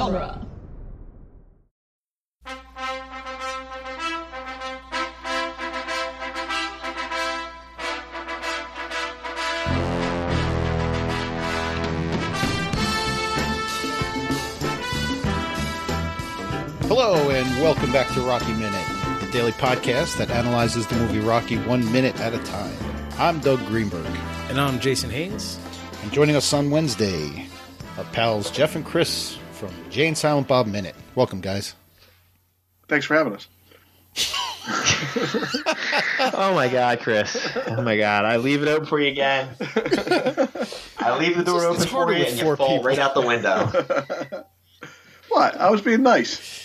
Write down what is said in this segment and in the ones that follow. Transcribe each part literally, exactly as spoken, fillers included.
genre. Hello and welcome back to Rocky Minute, the daily podcast that analyzes the movie Rocky one minute at a time. I'm Doug Greenberg. And I'm Jason Haynes. And joining us on Wednesday, our pals Jeff and Chris from Jay and Silent Bob Minute. Welcome, guys. Thanks for having us. Oh my God, Chris. Oh my God. I leave it open for you again. I leave the door It's- open it's for harder you with and four you fall people. right out the window. What? I was being nice.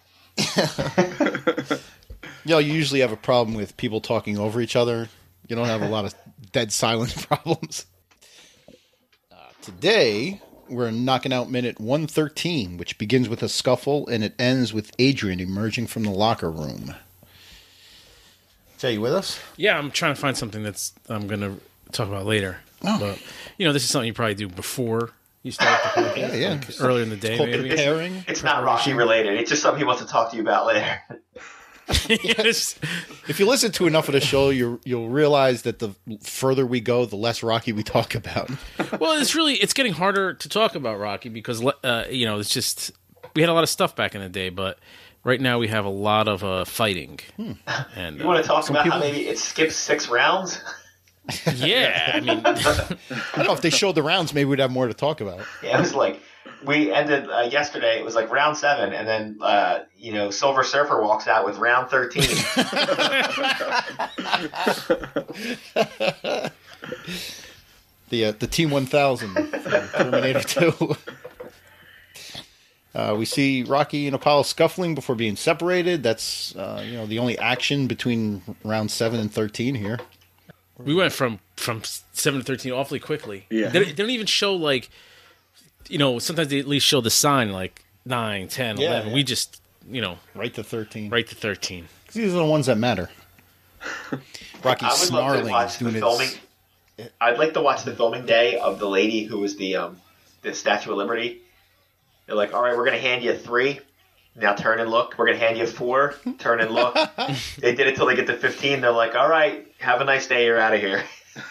You know, you usually have a problem with people talking over each other. You don't have a lot of dead silence problems. Uh, today, we're knocking out minute one thirteen, which begins with a scuffle and it ends with Adrian emerging from the locker room. Jay, you with us? Yeah, I'm trying to find something that's I'm going to talk about later. Oh. But, you know, this is something you probably do before you start the movie. Yeah, yeah. Like earlier in the day, Called maybe. preparing. It's not Rocky related. It's just something he wants to talk to you about later. Yes. If you listen to enough of the show, you you'll realize that the further we go, the less Rocky we talk about. Well, it's really, it's getting harder to talk about Rocky because, uh, you know, it's just, we had a lot of stuff back in the day, but right now we have a lot of uh, fighting. Hmm. And You want to uh, talk about people- how maybe it skips six rounds? yeah, I mean, I don't know if they showed the rounds, maybe we'd have more to talk about. Yeah, it was like, we ended uh, yesterday, it was like round seven, and then, uh, you know, Silver Surfer walks out with round thirteen. The uh, the Team one thousand from Terminator two. Uh, we see Rocky and Apollo scuffling before being separated. That's uh, you know the only action between round seven and thirteen here. we went from, from seven to thirteen awfully quickly. Yeah. They, they don't even show, like, you know, sometimes they at least show the sign, like, nine, ten, Yeah, eleven. yeah. We just, you know, Right to thirteen. right to thirteen. 'Cause these are the ones that matter. Rocky I would love to snarling watch is the doing filming. his. I'd like to watch the filming day of the lady who was the um, the Statue of Liberty. They're like, all right, we're going to hand you three. Now turn and look. We're going to hand you four. Turn and look. They did it till they get to fifteen. They're like, all right, have a nice day. You're out of here.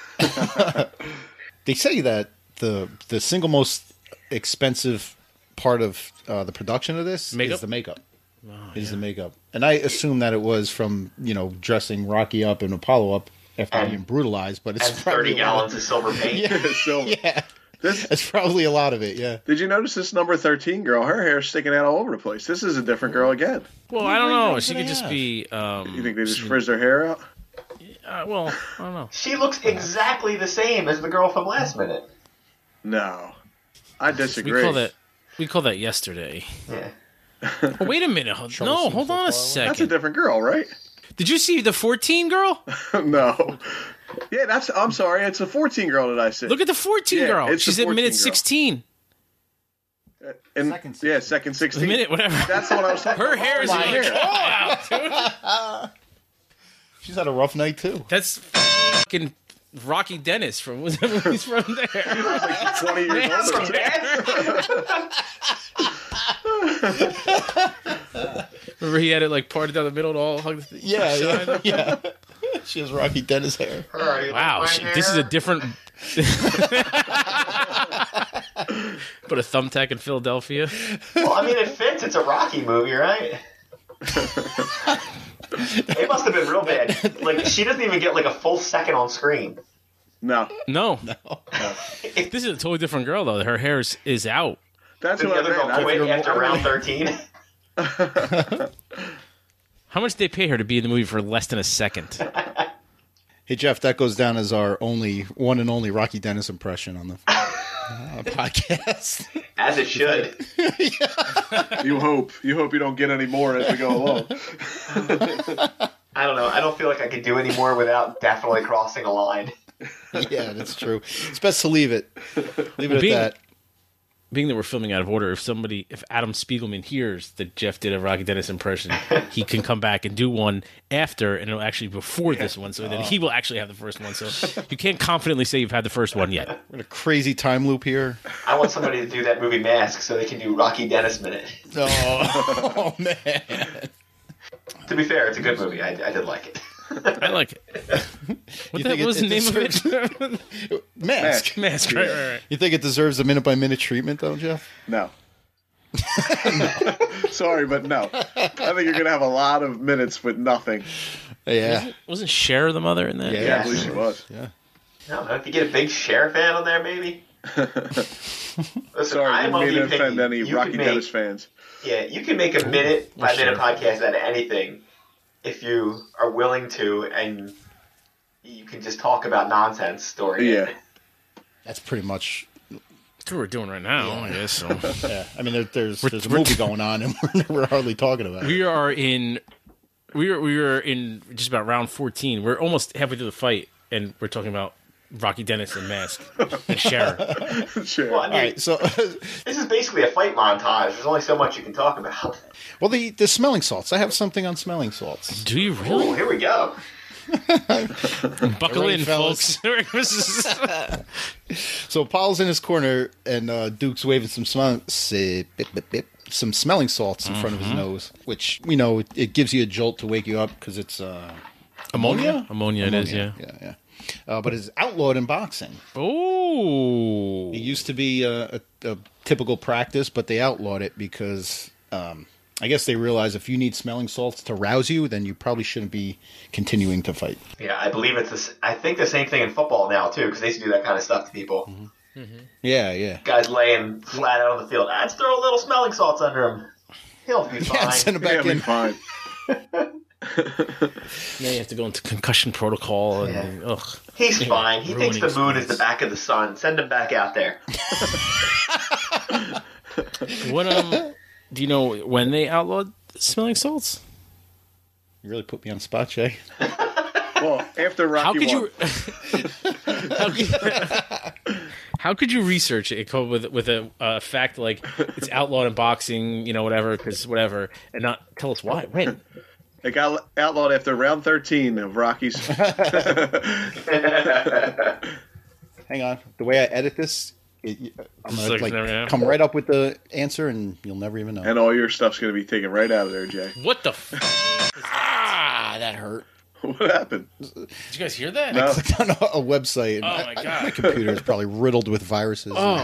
They say that the the single most expensive part of uh, the production of this Makeup? is the makeup. Oh, is yeah. the makeup, and I assume that it was from you know dressing Rocky up and Apollo up after And- being brutalized, but it's And probably thirty a lot gallons of silver paint. Yeah. So, Yeah, this, it's probably a lot of it. Yeah, did you notice this number thirteen girl? Her hair's sticking out all over the place. This is a different girl again. Well, I don't many know. girls She do could they just have? be. Um, You think they just frizzed her hair out? uh, well, I don't know. She looks exactly the same as the girl from last minute. No. I We disagree. call that. We call that yesterday. Yeah. Oh, wait a minute. No, Troublesome hold on a football. That's a second. different girl, right? Did you see the fourteen girl? No. Yeah, that's. I'm sorry. It's a fourteen girl that I said. Look at the fourteen Yeah, girl. it's the She's at fourteen minute girl. sixteen. And, Second sixteen. yeah, second sixteen. Minute, whatever. That's the one I was talking Her about. hair is My like, hair. wow, dude. she's had a rough night too. That's fucking Rocky Dennis from he's from there. Like twenty years older. Remember he had it like parted down the middle and all hugged. Yeah, yeah, yeah. She has Rocky Dennis hair. Wow, she, this is a different. Put a thumbtack in Philadelphia. Well, I mean, it fits. It's a Rocky movie, right? It must have been real bad. Like, she doesn't even get like a full second on screen. No. No, No, this is a totally different girl though. Her hair is, is out. That's Then what the I other meant. girl I- quit after round thirteen. How much did they pay her to be in the movie for less than a second? hey Jeff, that goes down as our only one and only Rocky Dennis impression on the uh, podcast. As it should. You hope. You hope you don't get any more as we go along. I don't know. I don't feel like I could do any more without definitely crossing a line. Yeah, that's true. It's best to leave it. Leave it Being- at that. being that we're filming out of order, if somebody, if Adam Spiegelman hears that Jeff did a Rocky Dennis impression, he can come back and do one after, and it'll actually be before this one, so then he will actually have the first one. So you can't confidently say you've had the first one yet. We're in a crazy time loop here. I want somebody to do that movie Mask so they can do Rocky Dennis minute. Oh, oh man. To be fair, it's a good movie. I, I did like it. I like it. What the, think what was it- the it name of it? Mask. Mask, right, right, right. You think it deserves a minute by minute treatment, though, Jeff? No. Sorry, but no. I think you're going to have a lot of minutes with nothing. Yeah. Wasn't, wasn't Cher the mother in that? Yeah. Yeah, I believe she was. Yeah. I don't know if you get a big Cher fan on there, maybe. Listen, Sorry, I I'm didn't of mean the to opinion offend any you Rocky can make- Dennis fans. Yeah, you can make a minute by minute podcast out of anything if you are willing to, and you can just talk about nonsense stories. Yeah. That's pretty much. That's what we're doing right now, I guess. So. Yeah. I mean, there, there's We're- there's a we're- movie going on, and we're, we're hardly talking about it. We are in, we are we are in just about round fourteen. We're almost halfway through the fight, and we're talking about Rocky Dennis and Mask and Cher. Sure. Well, I mean, All right. So, this is basically a fight montage. There's only so much you can talk about. well, the the smelling salts. I have something on smelling salts. Do you Oh, really? here we go. Buckle Ready, in, fellas? folks. So Paul's in his corner, and uh, Duke's waving some smell, say, bip, bip, bip, some smelling salts in front of his nose, which you know it, it gives you a jolt to wake you up because it's uh, Ammonia? Ammonia, it is, yeah. yeah, yeah. Uh, but it's outlawed in boxing. Oh. It used to be a, a, a typical practice, but they outlawed it because um, I guess they realize if you need smelling salts to rouse you, then you probably shouldn't be continuing to fight. Yeah, I believe it's this. I think the same thing in football now too, because they used to do that kind of stuff to people. Mm-hmm. Yeah, yeah. Guys laying flat out on the field. Ah, just throw a little smelling salts under him. He'll be fine. Yeah, send him Yeah, back be in. fine. Now you have to go into concussion protocol. And, ugh. He's fine. He thinks the ruining moon is the back of the sun. Send him back out there. What, um, do you know when they outlawed smelling salts? You really put me on the spot, Jay. Well, after Rocky How could won, you? how, could, how could you research it come up with with a uh, fact like it's outlawed in boxing, you know, whatever, because whatever, and not tell us why? When? it got outlawed after round thirteen of Rocky's. Hang on. The way I edit this, it, I'm It's gonna like like, never know. come right up with the answer, and you'll never even know. And all your stuff's going to be taken right out of there, Jay. What the? F- ah, that hurt. What happened? Did you guys hear that? No. Clicked on a, a website. And Oh, I- my I- God. my computer is probably riddled with viruses. Oh,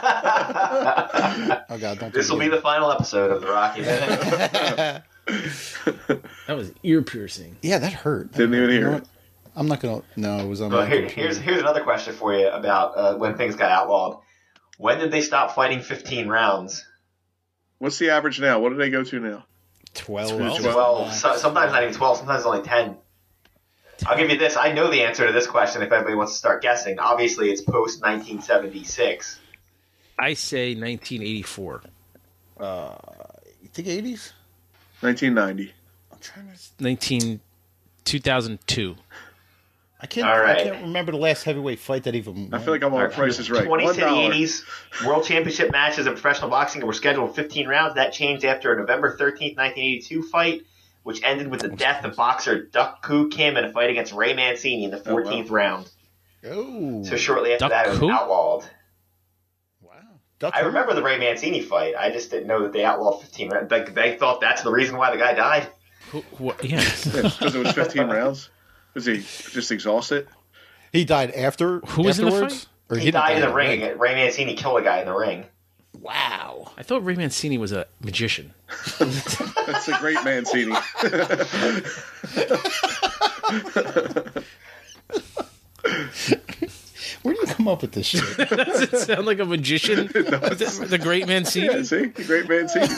Oh God! Don't. This will be the final episode of the Rocky Minute. that was ear piercing. Yeah, that hurt. Didn't even hear You know it. what? I'm not gonna. No, it was on Well, my here, computer. here's here's another question for you about uh, when things got outlawed. When did they stop fighting fifteen rounds? What's the average now? What do they go to now? twelve. Twelve? Twelve. So, sometimes not even twelve. Sometimes only ten. I'll give you this. I know the answer to this question. If anybody wants to start guessing, obviously it's post nineteen seventy-six. I say nineteen eighty-four. Uh, you think eighties? nineteen ninety. I'm trying to. nineteen two thousand two. I can't. All right. I can't remember the last heavyweight fight that even. I feel like I'm on Price is Right. twenty One to the dollar. eighties, World Championship matches in professional boxing were scheduled fifteen rounds. That changed after a November thirteenth, nineteen eighty-two fight, which ended with the death of boxer Duck Koo Kim in a fight against Ray Mancini in the fourteenth round. Oh. So shortly after Duck that, it was Koo? outlawed. Wow. Duck I Koo? remember the Ray Mancini fight. I just didn't know that they outlawed fifteen rounds. They, they thought that's the reason why the guy died. Who, what, yeah. Because it was fifteen rounds. Was he just exhausted? He died after. Who was in the afterwards? fight? Or He didn't died in die the ring. Ray Mancini killed a guy in the ring. Wow. I thought Ray Mancini was a magician. That's a great Mancini. Where do you come up with this shit? Does it sound like a magician? the, the great Mancini? Yeah, see? The great Mancini.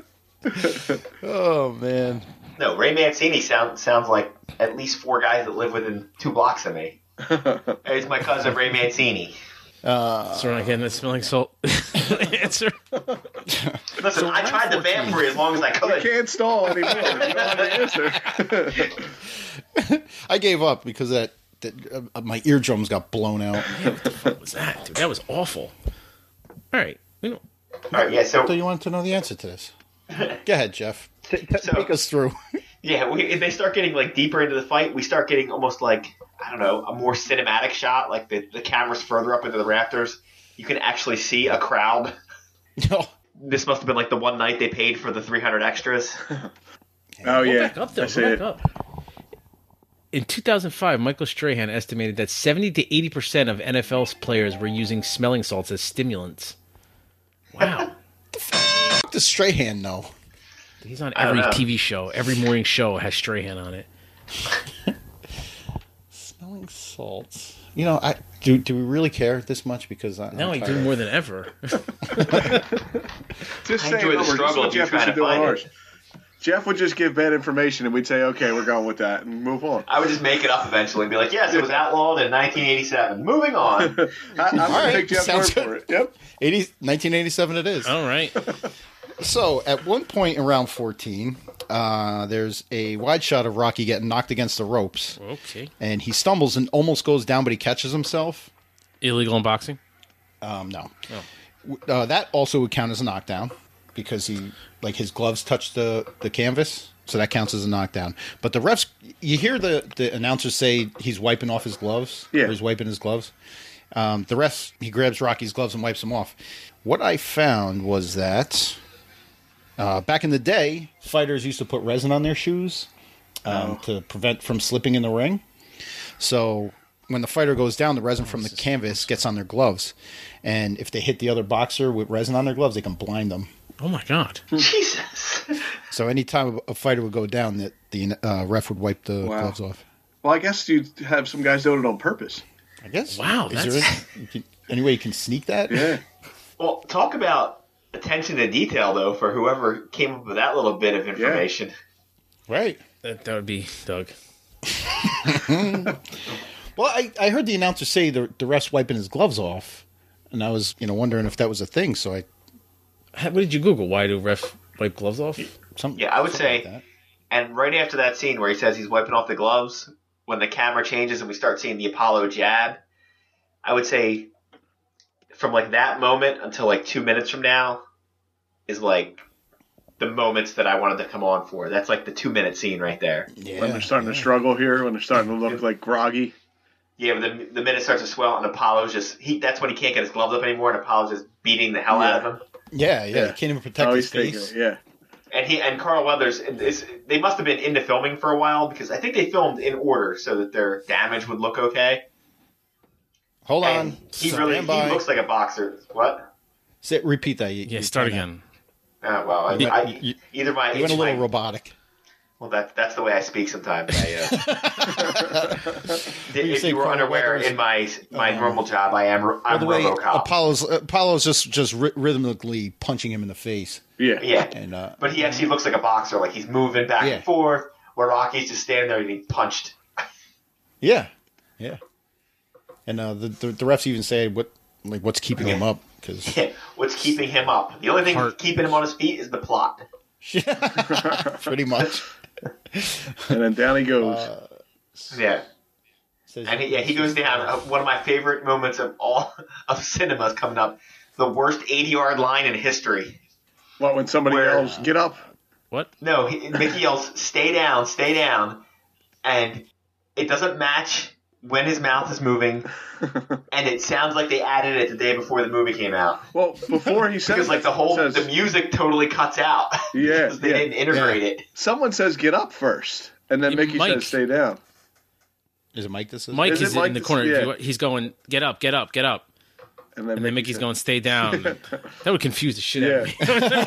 Oh man. No, Ray Mancini sound, sounds like at least four guys that live within two blocks of me. It's my cousin Ray Mancini. Uh, So we're not getting the smelling salt answer. Listen, I tried the ban for you as long as I You could. can't stall anymore. You don't have the answer. I gave up because that, that uh, my eardrums got blown out. What was that, dude? That was awful. All right. We don't, All right, yeah. So I thought you wanted to know the answer to this. Go ahead, Jeff. T- t- So- take us through. yeah, we, if they start getting like deeper into the fight, we start getting almost like I don't know a more cinematic shot. Like the the camera's further up into the rafters. You can actually see a crowd. No. This must have been like the one night they paid for the three hundred extras. Oh Go yeah, back up, though. I Go see back it. up. In two thousand five, Michael Strahan estimated that seventy to eighty percent of N F L players were using smelling salts as stimulants. Wow. What does Strahan know? He's on I don't every know. T V show. Every morning show has Strahan on it. Smelling salts. You know, I do. Do we really care this much? Because I, Now I'm I tired do of- more than ever. Just I say enjoy the numbers. This is struggle what of you Jeff trying used to to do on find it. ours. Jeff would just give bad information, and we'd say, "Okay, we're going with that," and move on. I would just make it up eventually and be like, yes, it was outlawed in nineteen eighty-seven. Moving on. I, I'm gonna right, take Jeff's word sounds for good. it. Yep. eighty, nineteen eighty-seven it is. All right. So, at one point in round fourteen, uh, there's a wide shot of Rocky getting knocked against the ropes. Okay. And he stumbles and almost goes down, but he catches himself. Illegal unboxing? Um, no. Oh. Uh, that also would count as a knockdown because he, like, his gloves touched the, the canvas. So that counts as a knockdown. But the refs, you hear the, the announcers say he's wiping off his gloves. Yeah. Or he's wiping his gloves. Um, the refs, he grabs Rocky's gloves and wipes them off. What I found was that uh, back in the day, fighters used to put resin on their shoes um, Oh. to prevent from slipping in the ring. So when the fighter goes down, the resin from the canvas gets on their gloves. And if they hit the other boxer with resin on their gloves, they can blind them. Oh, my God. Jesus. So anytime a fighter would go down, that the uh, ref would wipe the Wow. gloves off. Well, I guess you have some guys doing it on purpose. I guess. Wow, Is there that's- any, you can- any way you can sneak that? Yeah. Well, talk about attention to detail, though, for whoever came up with that little bit of information. Right. That, that would be Doug. Well, I, I heard the announcer say the the ref's wiping his gloves off, and I was you know wondering if that was a thing. So I How- What did you Google? Why do refs wipe gloves off? some Yeah, I would something say- like that. And right after that scene where he says he's wiping off the gloves, when the camera changes and we start seeing the Apollo jab, I would say from like that moment until like two minutes from now is like the moments that I wanted to come on for. That's like the two minute scene right there. Yeah, When they're starting yeah. to struggle here, when they're starting to look like groggy. Yeah, but the, the minute starts to swell and Apollo's just he that's when he can't get his gloves up anymore and Apollo's just beating the hell out of him. Yeah, yeah, Yeah. you can't even protect Oh, his he's taking face. it. Yeah. And he and Carl Weathers is they must have been into filming for a while because I think they filmed in order so that their damage would look okay. Hold And on, he stand really by. he looks like a boxer. What? Say, repeat that. You, Yeah, you start kinda- again. Oh, well, I, You- I, you- either my You went a it's little my- robotic. well, that that's the way I speak sometimes. I, uh, you if say you were Carl unaware, Weathers- in my my Oh. normal job, I am By I'm the way, RoboCop. Apollo's Apollo's just just ry- rhythmically punching him in the face, Yeah. yeah, and uh, but he actually looks like a boxer. Like he's moving back Yeah. and forth. Where Rocky's just standing there and he punched. yeah, yeah, and uh, the, the the refs even say what like what's keeping him up because What's keeping him up? The only thing Heart. keeping him on his feet is the plot. pretty much. And then down he goes. Uh, Yeah. Says- And he, yeah, he goes down. Uh, one of my favorite moments of all of cinema is coming up. The worst eighty-yard line in history. What, when somebody Where- yells, get up? What? No, he, Mickey yells, "Stay down, stay down," and it doesn't match when his mouth is moving, and it sounds like they added it the day before the movie came out Well, before he says because like the whole says, the music totally cuts out Yeah, because they yeah, didn't integrate it. someone says get up first, and then Yeah, Mickey Mike. says stay down. Is it Mike? This is Mike Is is, it Mike in the that's- corner. yeah. He's going, get up, get up, get up. And then, And then Mickey Mickey's says- going, stay down. That would confuse the shit out of me.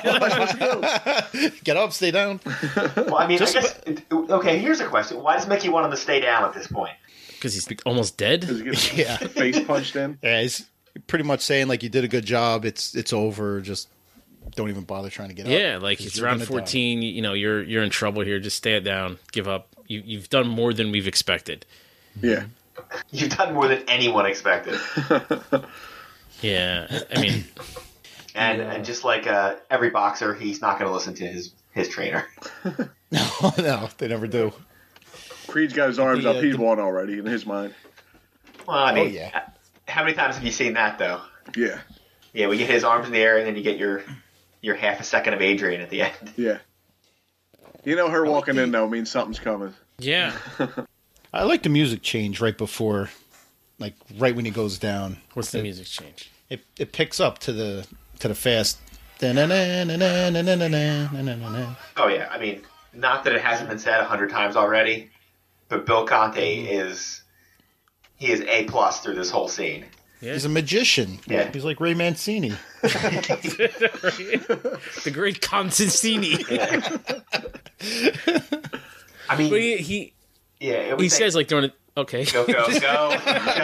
get up, stay down. Well, I mean, Just I guess. Okay, here's a question: why does Mickey want him to stay down at this point? Because he's almost dead. Does he get his Yeah. face punched in? Yeah, he's pretty much saying like you did a good job. It's it's over. Just don't even bother trying to get up. Yeah, like 'cause it's you're round gonna die. fourteen. You know, you're you're in trouble here. Just stay it down. Give up. You you've done more than we've expected. Yeah. You've done more than anyone expected, Yeah, I mean, and and just like uh, every boxer, he's not going to listen to his his trainer. No, no, they never do. Creed's got his arms The, uh, up. He's the- won already in his mind. Well, I mean, Oh, yeah. how many times have you seen that though? Yeah. Yeah, we get his arms in the air, and then you get your your half a second of Adrian at the end. Yeah. You know, her walking in, though, means something's coming. Yeah. I like the music change right before, like right when he goes down. What's the music change? It it picks up to the to the fast. Oh Oh yeah, I mean, not that it hasn't been said a hundred times already, but Bill Conte is he is A plus through this whole scene. Yeah. He's a magician. Yeah. He's like Ray Mancini. The great Constantini. I mean, But he he, yeah, it was he a- says like during it. Okay. go go go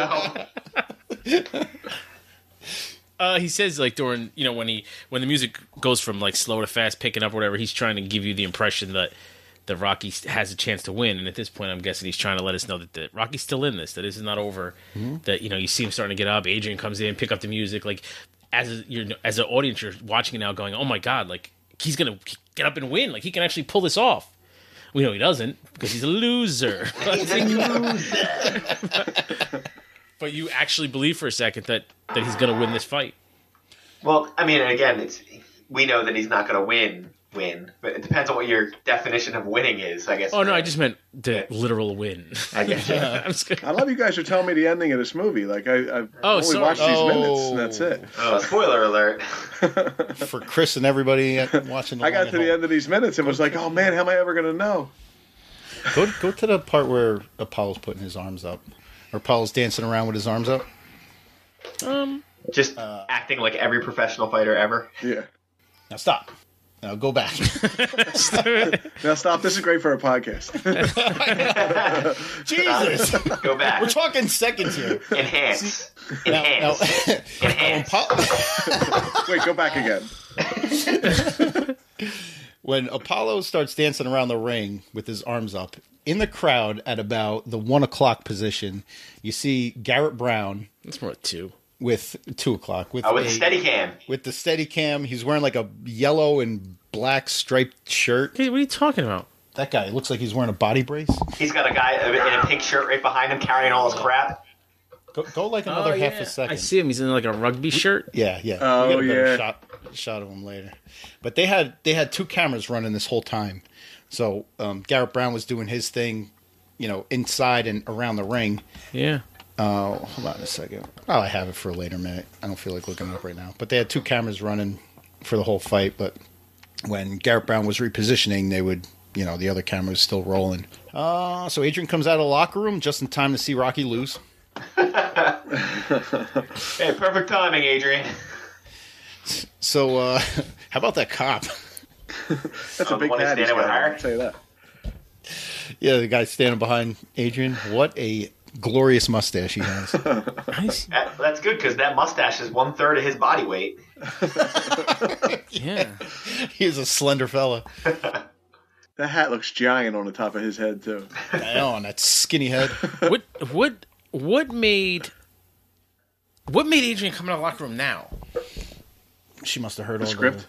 go. Uh, he says like during you know when he when the music goes from like slow to fast, picking up or whatever, he's trying to give you the impression that the Rocky has a chance to win. And at this point, I'm guessing he's trying to let us know that the Rocky's still in this, that this is not over. Mm-hmm. That you know you see him starting to get up. Adrian comes in, pick up the music. Like as a, you're as an audience, you're watching it now, going, "Oh my god! Like he's gonna get up and win. Like he can actually pull this off." We know he doesn't because he's a loser. He's a loser. But you actually believe for a second that, that he's going to win this fight. Well, I mean, again, it's we know that he's not going to win. Win, but it depends on what your definition of winning is. I guess. Oh no, I just meant the literal win. I guess. I'm just kidding. I love you guys are telling me the ending of this movie. Like, I, I've Oh, only sorry. watched these Oh. minutes, and that's it. Oh, spoiler alert! For Chris and everybody watching. I got along to at the home. end of these minutes and was like, oh, man, how am I ever going to know? Go go to the part where Apollo's putting his arms up, or Apollo's dancing around with his arms up. Um, Just Uh, acting like every professional fighter ever. Yeah. Now stop. Now go back. Now stop. This is great for a podcast. Jesus, Go back. we're talking seconds here. Enhance. Now, now, Enhance. now Enhance. Apo- Wait, go back again. when Apollo starts dancing around the ring with his arms up, in the crowd at about the one o'clock position, you see Garrett Brown it's more like two. with two o'clock with Oh, with a, the steady cam. with the steady cam. He's wearing like a yellow and black striped shirt. Hey, what are you talking about? That guy looks like he's wearing a body brace. He's got a guy in a pink shirt right behind him carrying all his crap. Go, go like another half a second. I see him. He's in like a rugby shirt. Yeah, yeah. Oh, We'll get a better yeah. shot shot of him later. But they had they had two cameras running this whole time. So um, Garrett Brown was doing his thing, you know, inside and around the ring. Yeah. Uh, hold on a second. Oh, I have it for a later minute. I don't feel like looking it up right now. But they had two cameras running for the whole fight. But when Garrett Brown was repositioning, they would, you know, the other camera was still rolling. Uh, so Adrian comes out of the locker room just in time to see Rocky lose. Hey, perfect timing, Adrian. So uh, how about that cop? That's Oh, a the big one that's pad. he's standing with got, her? I'll tell you that. Yeah, the guy standing behind Adrian. What a glorious mustache he has. Nice. That, that's good because that mustache is one third of his body weight. Yeah. He's a slender fella. That hat looks giant on the top of his head, too. I know, on that skinny head. What what what made what made Adrian come out of the locker room now? She must have heard The all script?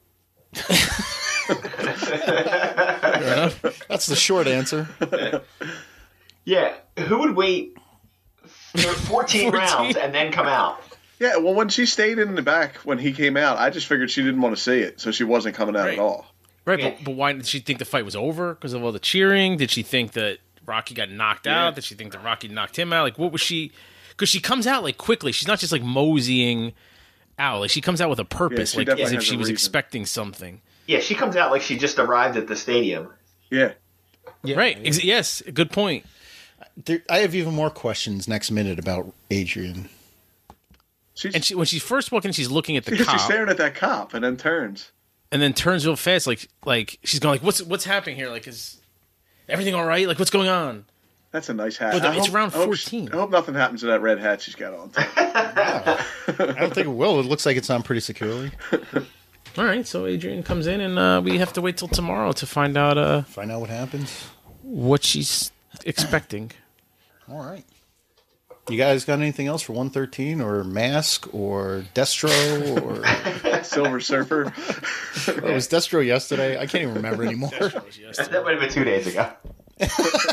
the... That's the short answer. Yeah, who would wait for fourteen, fourteen rounds and then come out? Yeah, well, when she stayed in the back when he came out, I just figured she didn't want to see it, so she wasn't coming out Right. at all. Right, Yeah. but, but why did she think the fight was over because of all the cheering? Did she think that Rocky got knocked Yeah. out? Did she think that Rocky knocked him out? Like, what was she? Because she comes out like quickly. She's not just like moseying out. Like she comes out with a purpose, she like definitely as if has she a was reason. expecting something. Yeah, she comes out like she just arrived at the stadium. Yeah. Yeah, Right? Ex- Yes. Good point. There, I have even more questions next minute about Adrian. She's, And she, when she's first walking, she's looking at the because cop, she's staring at that cop and then turns. and then turns real fast, like like she's going like, "What's what's happening here? Like, is everything all right? Like, what's going on?" That's a nice hat. But I it's hope- round I hope- fourteen. I hope nothing happens to that red hat she's got on. I don't think it will. It looks like it's on pretty securely. All right, so Adrian comes in, and uh, we have to wait till tomorrow to find out uh, Find out what happens. what she's expecting. All right. You guys got anything else for one thirteen or Mask or Destro or Silver Surfer. oh, it was Destro yesterday? I can't even remember anymore. That might have been two days ago.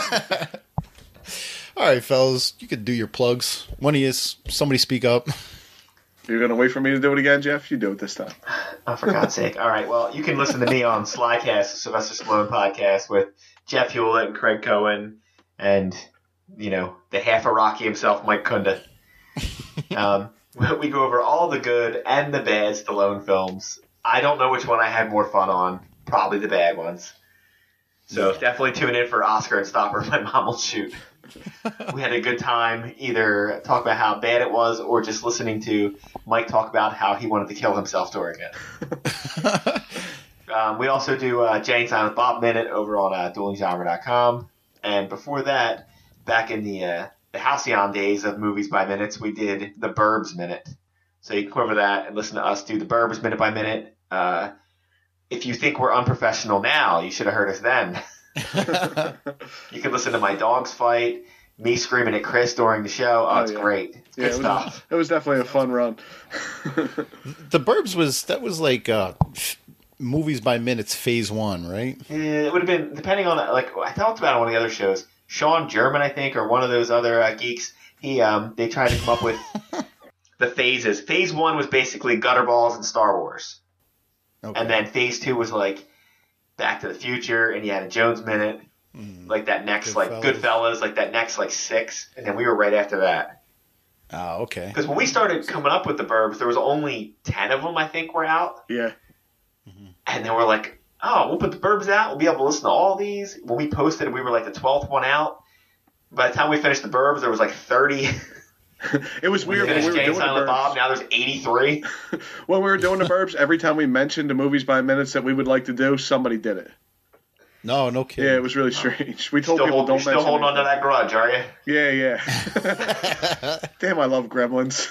All right, fellas, you could do your plugs. One of you, somebody speak up. You're going to wait for me to do it again, Jeff? You do it this time. Oh, for God's sake. All right, well, you can listen to me on Slycast, Sylvester Stallone podcast with Jeff Hewlett and Craig Cohen and, you know, the half of Rocky himself, Mike Kunda. Um, we go over all the good and the bad Stallone films. I don't know which one I had more fun on. Probably the bad ones. So definitely tune in for Oscar and Stopper, My Mom Will Shoot. We had a good time either talk about how bad it was or just listening to Mike talk about how he wanted to kill himself during it. um, we also do uh, Jay and Silent Bob Minute over on uh, dueling genre dot com. And before that, back in the, uh, the Halcyon days of Movies by Minutes, we did the Burbs Minute. So you can go over that and listen to us do the Burbs Minute by Minute. Uh, if you think we're unprofessional now, you should have heard us then. You can listen to my dogs fight, me screaming at Chris during the show. Oh, it's oh, yeah. great. Good Yeah, it was, stuff. it was definitely a fun run. The Burbs was that was like uh, Movies by Minutes phase one, right? Yeah, it would have been, depending on, like, I talked about it on one of the other shows. Sean German, I think, or one of those other uh, geeks, he um, they tried to come up with the phases. Phase one was basically Gutterballs and Star Wars. Okay. And then phase two was like Back to the Future, Indiana Jones Minute, mm, like that next, Goodfellas. like Goodfellas, like that next, like six. And then we were right after that. Oh, okay. Because when we started coming up with the Burbs, there was only ten of them, I think, were out. Yeah. Mm-hmm. And then we're like, oh, we'll put the Burbs out. We'll be able to listen to all these. When we posted, we were like the twelfth one out. By the time we finished the Burbs, there was like thirty. It was weird when we we were Jay doing Silent the Burbs. Bob, now there's eighty-three. When we were doing the Burbs, every time we mentioned the Movies by Minutes that we would like to do, somebody did it. No, no kidding. Yeah, it was really strange. We told still people hold, don't you're still mention holding on to that grudge, are you? Yeah, yeah. Damn, I love Gremlins.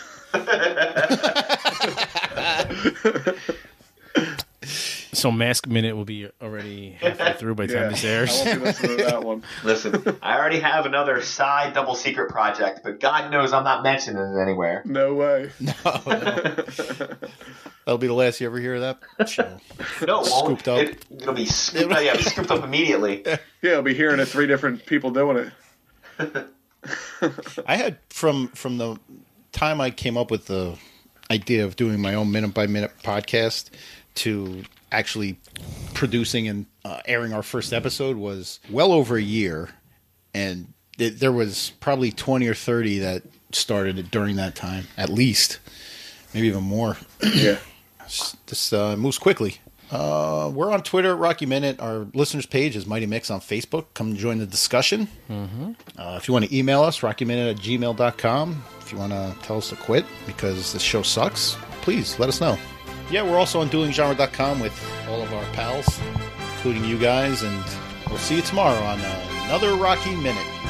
So Mask Minute will be already halfway through by the Yeah, time this airs. I won't be listening to that one. Listen, I already have another side double secret project, but God knows I'm not mentioning it anywhere. No way. No, no. That'll be the last you ever hear of that show. No, it won't. Scooped up. It, it'll be scooped, oh, yeah, it'll be scooped up immediately. Yeah, I'll be hearing it three different people doing it. I had from from the time I came up with the idea of doing my own minute by minute podcast to actually producing and uh, airing our first episode was well over a year, and it, there was probably twenty or thirty that started it during that time, at least, maybe even more. Yeah, this uh, moves quickly. Uh, we're on Twitter at Rocky Minute. Our listeners page is Mighty Mix on Facebook. Come join the discussion. Mm-hmm. Uh, if you want to email us, rocky minute at gmail dot com. If you want to tell us to quit because this show sucks, please let us know. Yeah, we're also on dueling genre dot com with all of our pals, including you guys, and we'll see you tomorrow on another Rocky Minute.